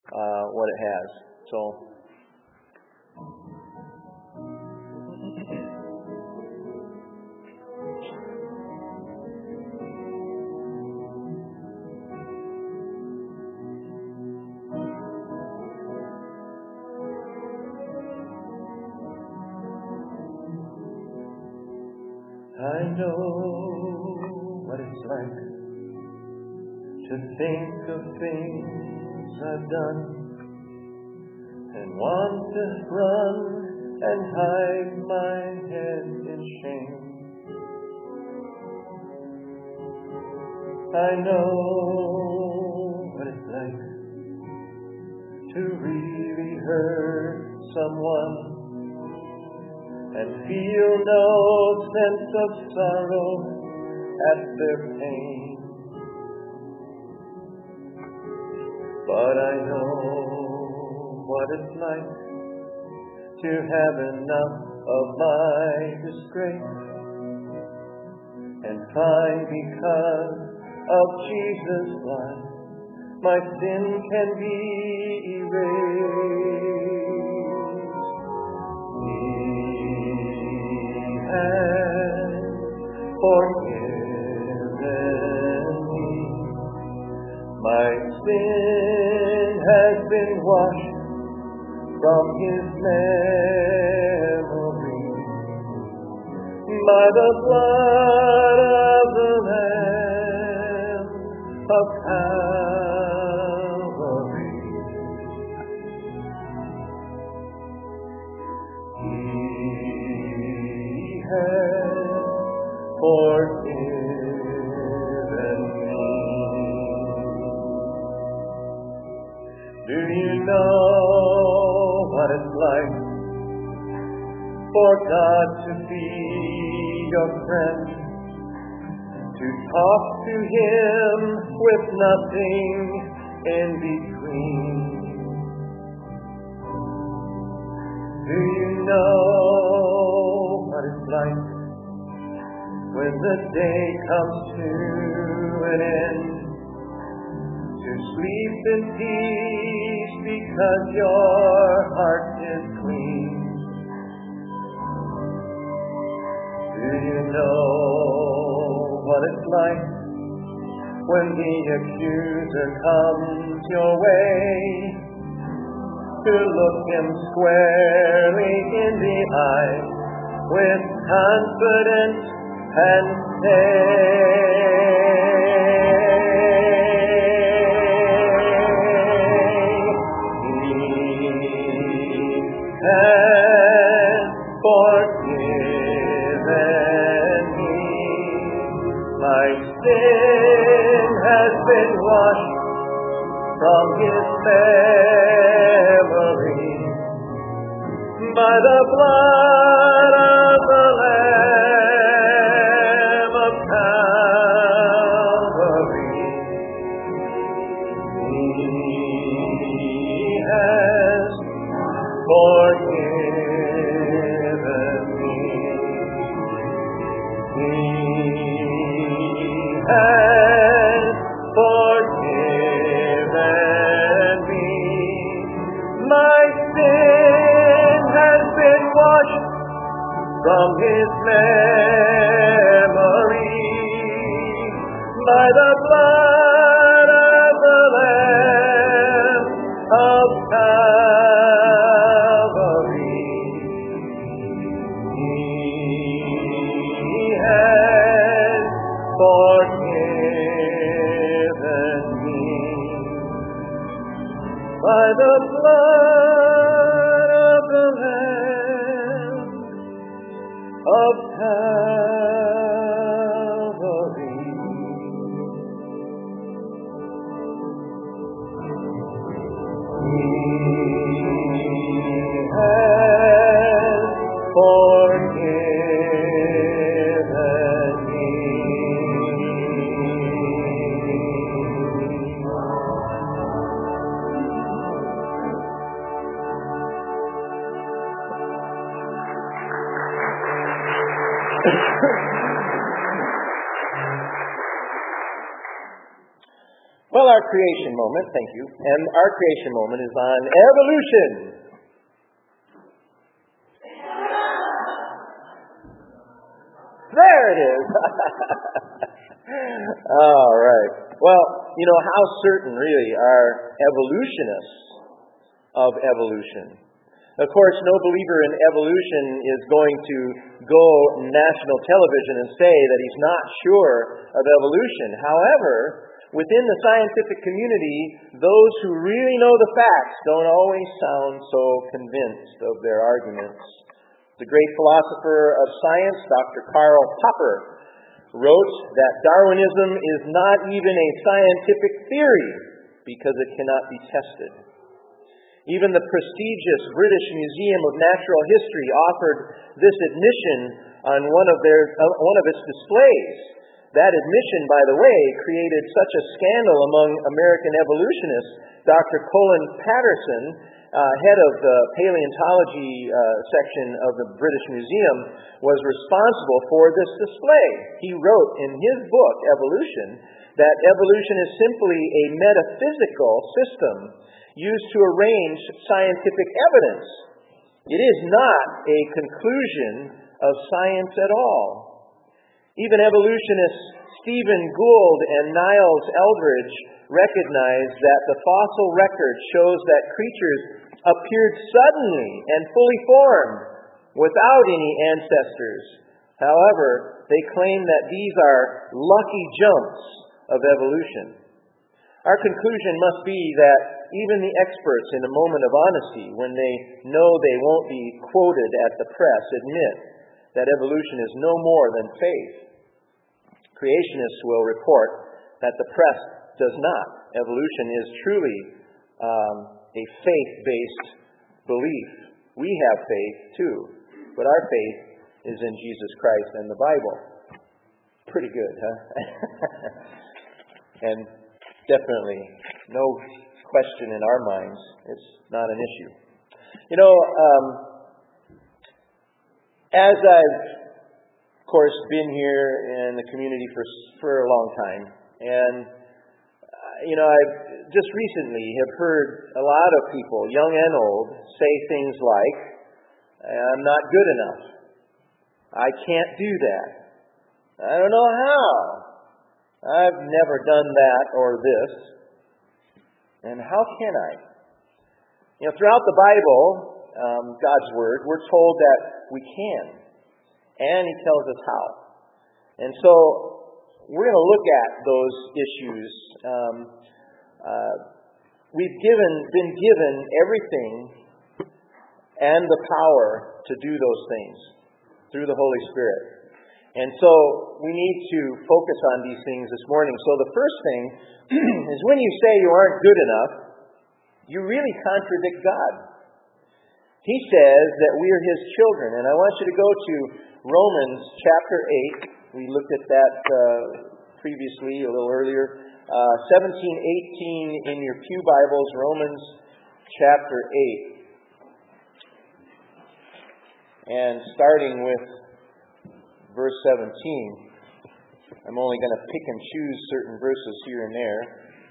what it has. So, I know what it's like to think of things I've done and want to run and hide my head in shame. I know what it's like to really hurt someone and feel no sense of sorrow at their pain. But I know what it's like to have enough of my disgrace and find because of Jesus' blood my sin can be erased. He has forgiven me. My sin has been washed from His memory by the blood of the Lamb of Calvary. He has forgiven me. Do you know what it's like for God to be your friend, to talk to Him with nothing in between? Do you know what it's like when the day comes to an end, to sleep in peace because your heart is clean? Do you know what it's like when the accuser comes your way, to look him squarely in the eye with confidence and say, has forgiven me. My sin has been washed from His memory by the blood of the Lamb of Calvary. He has forgiven me. He has forgiven me. My sin has been washed from His memory by the blood of the Lamb of Calvary. He has forgiven me by the blood of the Lamb of Calvary. He has forgiven me. Well, our creation moment, thank you, and our creation moment is on evolution. There it is. All right. Well, how certain really are evolutionists of evolution? Of course, no believer in evolution is going to go national television and say that he's not sure of evolution. However, within the scientific community, those who really know the facts don't always sound so convinced of their arguments. The great philosopher of science, Dr. Karl Popper, wrote that Darwinism is not even a scientific theory because it cannot be tested. Even the prestigious British Museum of Natural History offered this admission on one of its displays. That admission, by the way, created such a scandal among American evolutionists. Dr. Colin Patterson, head of the paleontology section of the British Museum, was responsible for this display. He wrote in his book, Evolution, that evolution is simply a metaphysical system used to arrange scientific evidence. It is not a conclusion of science at all. Even evolutionists Stephen Gould and Niles Eldredge recognize that the fossil record shows that creatures appeared suddenly and fully formed without any ancestors. However, they claim that these are lucky jumps of evolution. Our conclusion must be that even the experts, in a moment of honesty, when they know they won't be quoted at the press, admit that evolution is no more than faith. Creationists will report that the press does not. Evolution is truly a faith-based belief. We have faith too, but our faith is in Jesus Christ and the Bible. Pretty good, huh? And definitely no question in our minds, it's not an issue. As I've, of course, been here in the community for a long time, and I've just recently have heard a lot of people, young and old, say things like, "I'm not good enough. I can't do that. I don't know how. I've never done that or this. And how can I?" Throughout the Bible, God's Word, we're told that we can. And He tells us how. And so, we're going to look at those issues. We've been given everything and the power to do those things through the Holy Spirit. And so, we need to focus on these things this morning. So the first thing is when you say you aren't good enough, you really contradict God. He says that we are His children. And I want you to go to Romans chapter 8. We looked at that previously, a little earlier. 17:18 in your pew Bibles, Romans chapter 8. And starting with verse 17. I'm only going to pick and choose certain verses here and there.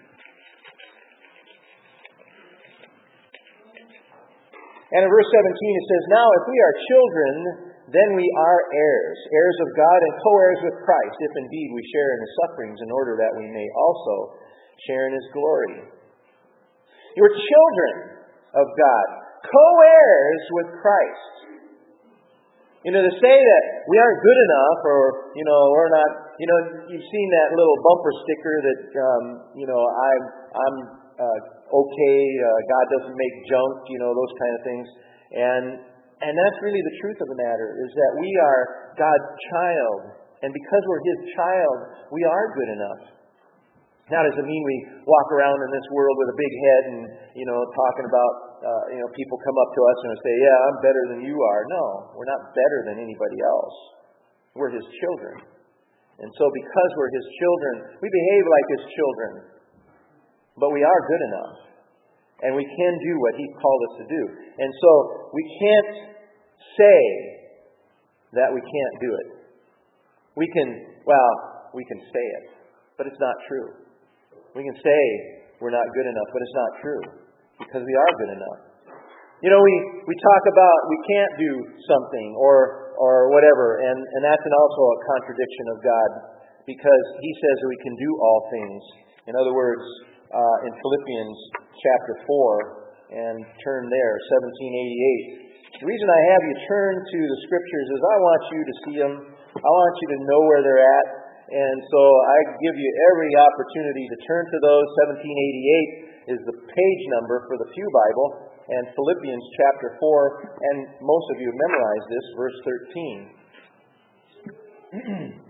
And in verse 17 it says, "Now if we are children, then we are heirs, heirs of God and co-heirs with Christ, if indeed we share in His sufferings, in order that we may also share in His glory." You're children of God, co-heirs with Christ. To say that we aren't good enough, or, we're not, you've seen that little bumper sticker that, I'm okay, God doesn't make junk, those kind of things. And that's really the truth of the matter, is that we are God's child. And because we're His child, we are good enough. Now, does it mean we walk around in this world with a big head and, talking about, people come up to us and say, "Yeah, I'm better than you are." No, we're not better than anybody else. We're His children. And so because we're His children, we behave like His children. But we are good enough. And we can do what He's called us to do. And so we can't say that we can't do it. We can say it, but it's not true. We can say we're not good enough, but it's not true, because we are good enough. We talk about we can't do something or whatever, and that's also a contradiction of God, because He says that we can do all things. In other words, in Philippians chapter 4, and turn there, 1788. The reason I have you turn to the Scriptures is I want you to see them. I want you to know where they're at. And so I give you every opportunity to turn to those. 1788 is the page number for the Pew Bible. And Philippians chapter 4, and most of you have memorized this, verse 13.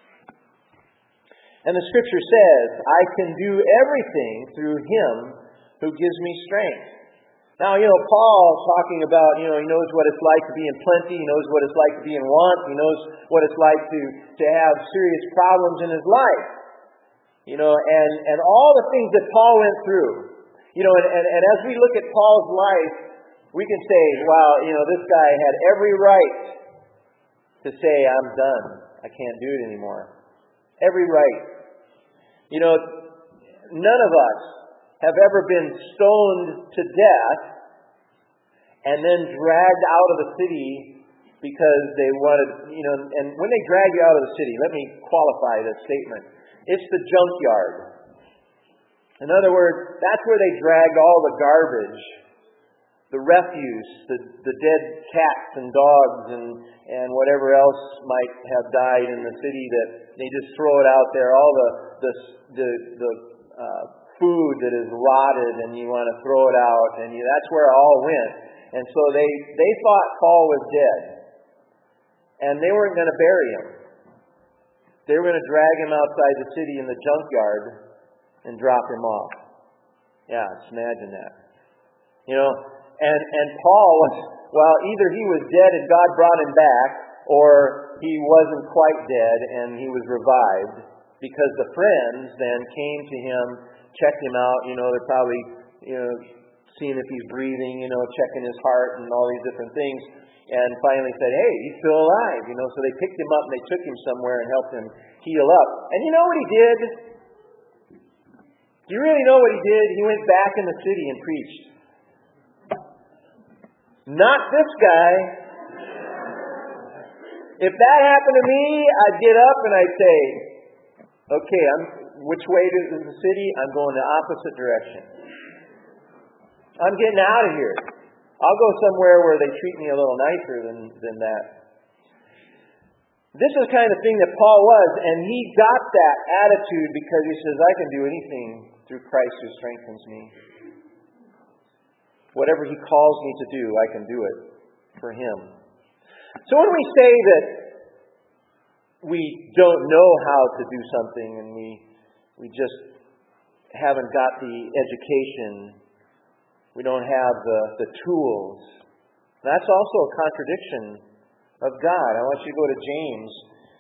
And the Scripture says, I can do everything through Him who gives me strength. Now, Paul talking about, he knows what it's like to be in plenty. He knows what it's like to be in want. He knows what it's like to have serious problems in his life. And all the things that Paul went through. And as we look at Paul's life, we can say, wow, this guy had every right to say, I'm done. I can't do it anymore. Every right. None of us have ever been stoned to death and then dragged out of the city because they wanted, and when they drag you out of the city, let me qualify this statement. It's the junkyard. In other words, that's where they drag all the garbage, the refuse, the dead cats and dogs and whatever else might have died in the city, that they just throw it out there, all the food that is rotted, and you want to throw it out, and that's where it all went. And so they thought Paul was dead, and they weren't going to bury him. They were going to drag him outside the city in the junkyard and drop him off. Yeah, just imagine that. And Paul was, either he was dead and God brought him back, or he wasn't quite dead and he was revived, because the friends then came to him, checked him out. They're probably, seeing if he's breathing, checking his heart and all these different things, and finally said, hey, he's still alive. So they picked him up and they took him somewhere and helped him heal up. And you know what he did? Do you really know what he did? He went back in the city and preached. Not this guy. If that happened to me, I'd get up and I'd say, okay, which way is the city? I'm going the opposite direction. I'm getting out of here. I'll go somewhere where they treat me a little nicer than that. This is the kind of thing that Paul was, and he got that attitude because he says, I can do anything through Christ who strengthens me. Whatever He calls me to do, I can do it for Him. So when we say that we don't know how to do something and we just haven't got the education, we don't have the tools, that's also a contradiction of God. I want you to go to James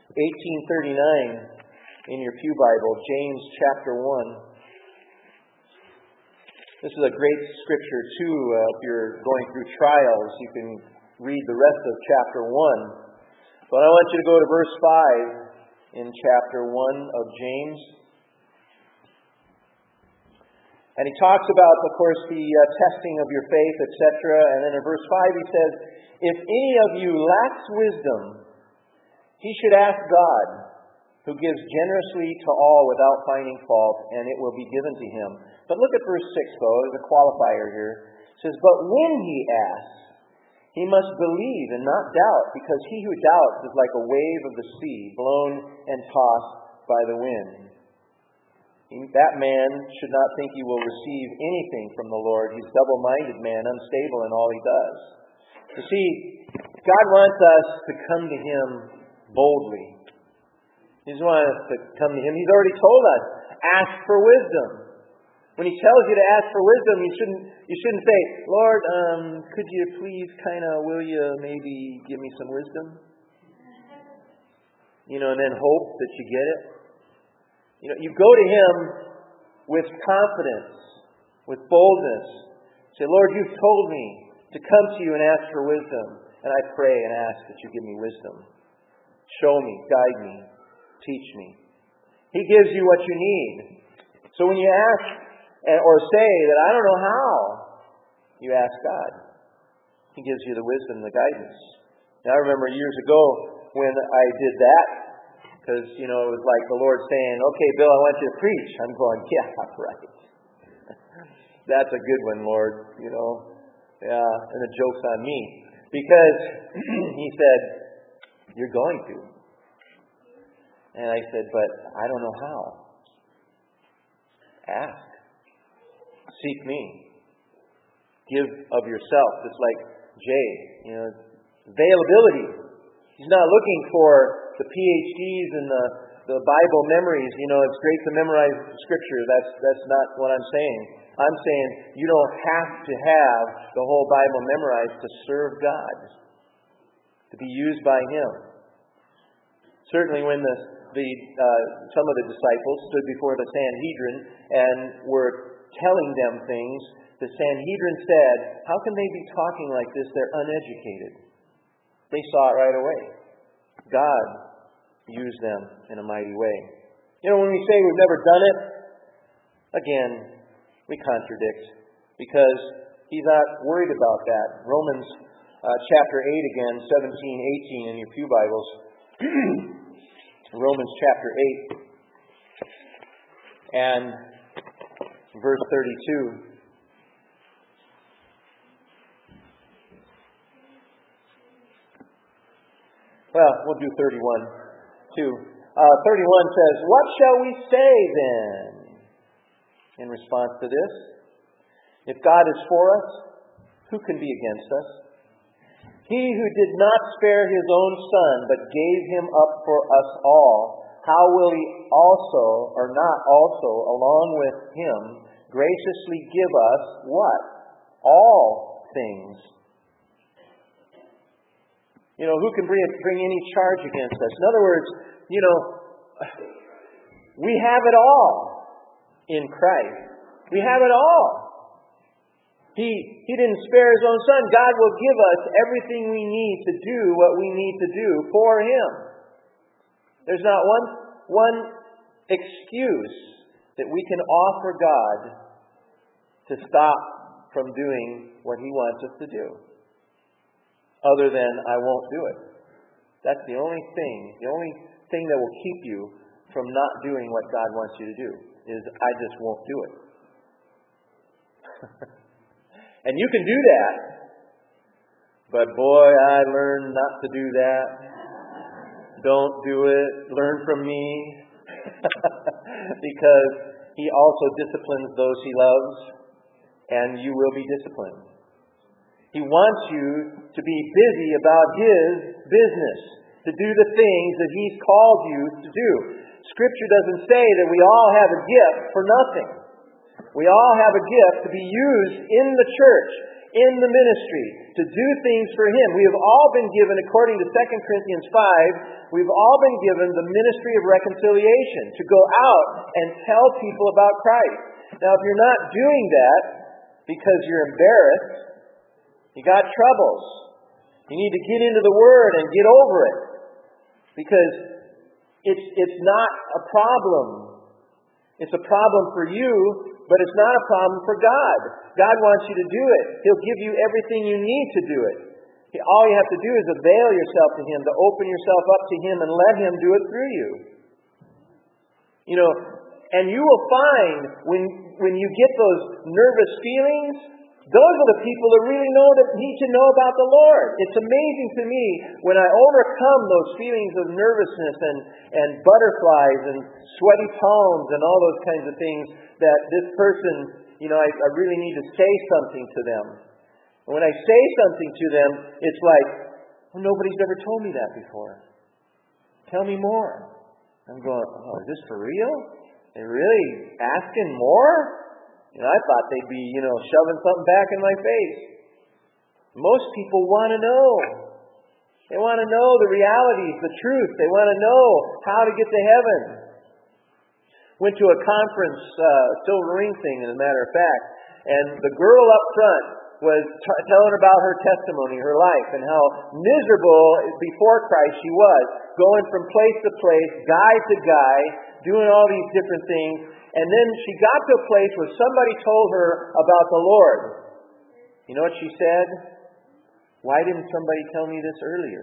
18:39 in your Pew Bible, James chapter 1. This is a great scripture too. If you're going through trials, you can read the rest of chapter 1. But I want you to go to verse 5 in chapter 1 of James. And he talks about, of course, the testing of your faith, etc. And then in verse 5 he says, if any of you lacks wisdom, he should ask God, who gives generously to all without finding fault, and it will be given to him. But look at verse 6, though. There's a qualifier here. It says, but when he asks, he must believe and not doubt, because he who doubts is like a wave of the sea, blown and tossed by the wind. That man should not think he will receive anything from the Lord. He's a double-minded man, unstable in all he does. You see, God wants us to come to Him boldly. He doesn't want us to come to Him. He's already told us, ask for wisdom. When He tells you to ask for wisdom, you shouldn't say, Lord, could you please will you maybe give me some wisdom? And then hope that you get it. You go to Him with confidence, with boldness. Say, Lord, you've told me to come to you and ask for wisdom. And I pray and ask that you give me wisdom. Show me, guide me, teach me. He gives you what you need. So when you ask or say that I don't know how, you ask God. He gives you the wisdom, the guidance. Now, I remember years ago when I did that, because, it was like the Lord saying, okay, Bill, I want you to preach. I'm going, yeah, right. That's a good one, Lord, Yeah, and the joke's on me. Because He said, you're going to. And I said, but I don't know how. Ask. Seek me. Give of yourself. Just like Jay, availability. He's not looking for the PhDs and the Bible memories. It's great to memorize Scripture. That's not what I'm saying. I'm saying you don't have to have the whole Bible memorized to serve God, to be used by Him. Certainly when some of the disciples stood before the Sanhedrin and were telling them things, the Sanhedrin said, how can they be talking like this? They're uneducated. They saw it right away. God used them in a mighty way. When we say we've never done it, again, we contradict, because He's not worried about that. Romans chapter 8 again, 17, 18 in your pew Bibles. Romans chapter 8 and verse 32. Well, we'll do 31 too. 31 says, what shall we say then in response to this? If God is for us, who can be against us? He who did not spare His own Son, but gave Him up for us all, how will He also, or not also, along with Him, graciously give us what? All things. Who can bring any charge against us? In other words, we have it all in Christ. We have it all. He didn't spare His own Son. God will give us everything we need to do what we need to do for Him. There's not one excuse that we can offer God to stop from doing what He wants us to do, other than I won't do it. That's the only thing that will keep you from not doing what God wants you to do, is I just won't do it. And you can do that, but boy, I learned not to do that. Don't do it. Learn from me. Because He also disciplines those He loves, and you will be disciplined. He wants you to be busy about His business, to do the things that He's called you to do. Scripture doesn't say that we all have a gift for nothing. We all have a gift to be used in the church, in the ministry, to do things for Him. We have all been given, according to 2 Corinthians 5, we've all been given the ministry of reconciliation, to go out and tell people about Christ. Now, if you're not doing that because you're embarrassed, you got troubles. You need to get into the Word and get over it. Because it's not a problem. It's a problem for you, but it's not a problem for God. God wants you to do it. He'll give you everything you need to do it. All you have to do is avail yourself to Him, to open yourself up to Him and let Him do it through you. And you will find when you get those nervous feelings, those are the people that really need to know about the Lord. It's amazing to me when I overcome those feelings of nervousness and butterflies and sweaty palms and all those kinds of things, that this person, I really need to say something to them. And when I say something to them, it's like, well, nobody's ever told me that before. Tell me more. I'm going, is this for real? They're really asking more? I thought they'd be, shoving something back in my face. Most people want to know. They want to know the realities, the truth. They want to know how to get to heaven. Went to a conference, Silver Ring thing, as a matter of fact, and the girl up front was telling about her testimony, her life, and how miserable before Christ she was, going from place to place, guy to guy, doing all these different things. And then she got to a place where somebody told her about the Lord. You know what she said? Why didn't somebody tell me this earlier?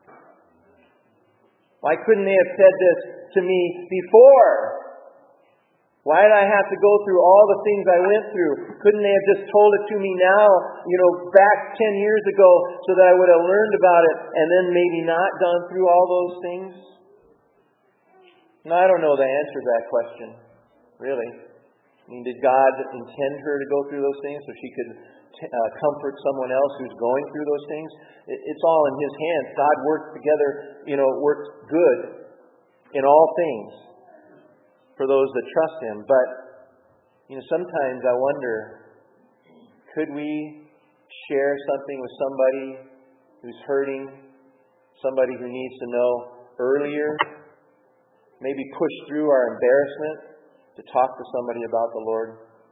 Why couldn't they have said this to me before? Why did I have to go through all the things I went through? Couldn't they have just told it to me now, back 10 years ago, so that I would have learned about it and then maybe not gone through all those things? No, I don't know the answer to that question, really. Did God intend her to go through those things so she could comfort someone else who's going through those things? It's all in His hands. God works together, works good in all things for those that trust Him. But, sometimes I wonder, could we share something with somebody who's hurting, somebody who needs to know earlier? Maybe push through our embarrassment to talk to somebody about the Lord?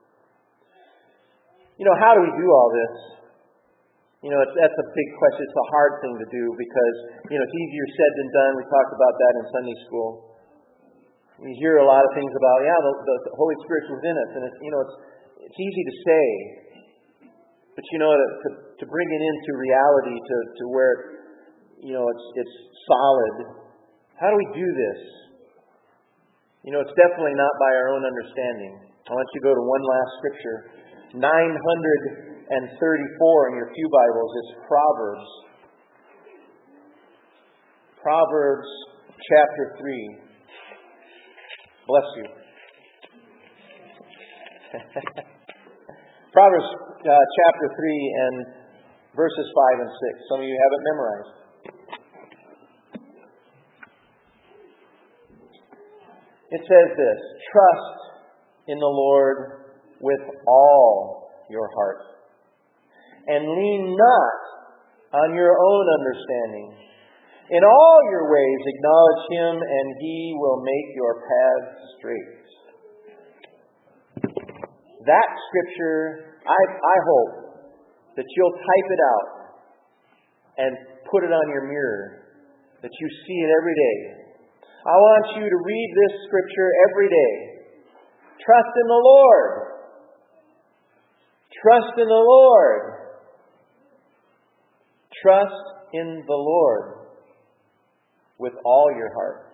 How do we do all this? That's a big question. It's a hard thing to do because, it's easier said than done. We talked about that in Sunday school. We hear a lot of things about, the Holy Spirit's within us, and it's easy to say, but to bring it into reality, to where it's solid. How do we do this? It's definitely not by our own understanding. I want you to go to one last scripture, 934 in your pew Bibles. It's Proverbs. Proverbs chapter 3. Bless you. Proverbs chapter 3 and verses 5 and 6. Some of you have it memorized. It says this: trust in the Lord with all your heart, and lean not on your own understanding. In all your ways acknowledge Him, and He will make your paths straight. That scripture, I hope that you'll type it out and put it on your mirror, that you see it every day. I want you to read this scripture every day. Trust in the Lord. Trust in the Lord. Trust in the Lord with all your heart.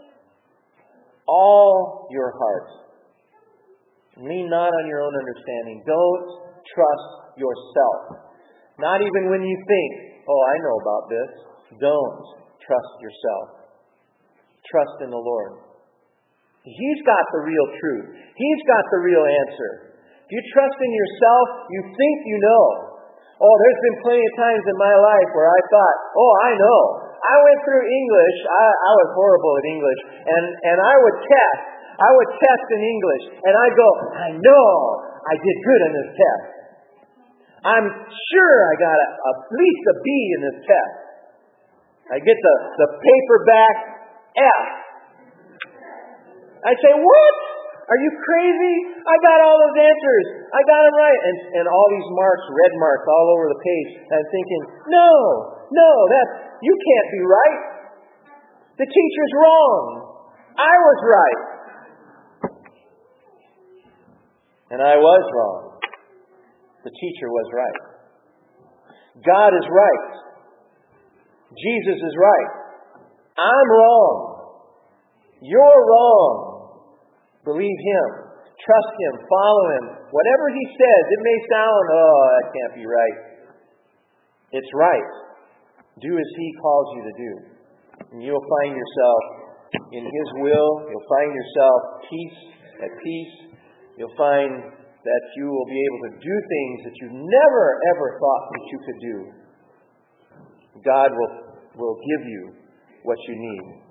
All your heart. Lean not on your own understanding. Don't trust yourself. Not even when you think, I know about this. Don't trust yourself. Trust in the Lord. He's got the real truth. He's got the real answer. If you trust in yourself, you think you know. There's been plenty of times in my life where I thought, I know. I went through English. I was horrible at English. And I would test. I would test in English. And I'd go, I know I did good in this test. I'm sure I got at least a B in this test. I get the paperback F. I say, what? Are you crazy? I got all those answers. I got them right. And all these marks, red marks all over the page. And I'm thinking, no, you can't be right. The teacher's wrong. I was right. And I was wrong. The teacher was right. God is right. Jesus is right. I'm wrong. You're wrong. Believe Him. Trust Him. Follow Him. Whatever He says, it may sound, that can't be right. It's right. Do as He calls you to do. And you'll find yourself in His will. You'll find yourself at peace. You'll find that you will be able to do things that you never, ever thought that you could do. God will give you what you need.